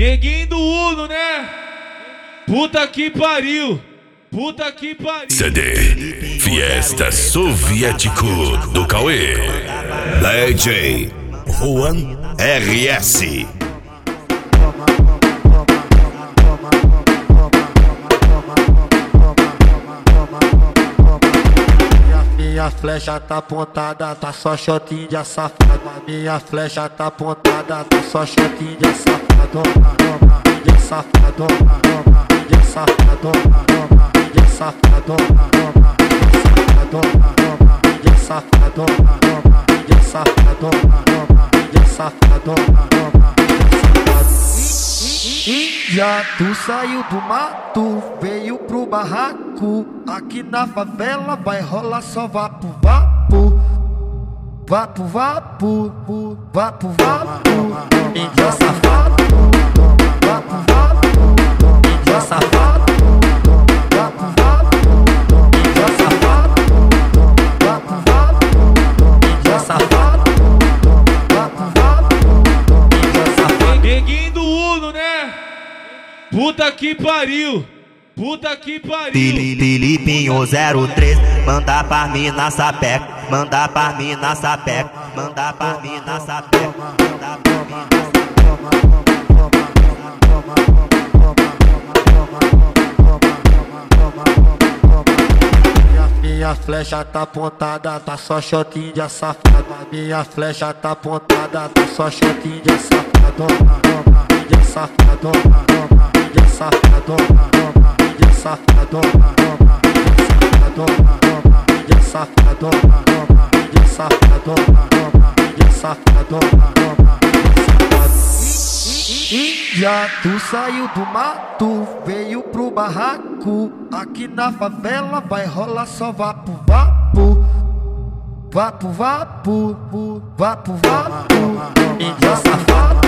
Neguinho do Uno, né? Puta que pariu. Puta que pariu. CD Fiesta Soviético do Cauê. DJ Juan RS. Minha flecha tá apontada, tá só shotinho de safado. Minha flecha tá apontada, tá só shotinho de safado. De safado, de safado, de safado, de safado, de safado, de safado. Já tu saiu do mato, veio pro barraco. Aqui na favela vai rolar só vapo, vapo. Vapo, vapo, vapo, vapo. Índia safado, vapo, vapo. Índia safado, vapo, vapo. Índia safado, vapo, vapo. Índia safado, vapo, vapo. Índia safado. Neguinho do Uno, né? Puta que pariu. Puta que pariu. Filipinho 03, manda pra mim na sapeca, manda pra mim na sapeca, manda pra mim na sapeca, manda pra mim na sapeca. Minha flecha tá apontada, tá só shotinho de safado. Minha flecha tá apontada, tá só shotinho de safado. De safado, de safado, de safado, de safado, de safado, de safado. Já tu saiu do mato, veio pro barraco. Aqui na favela vai rolar só vapo, vapo. Vapo, vapo, vapo, vapo. Índia safado.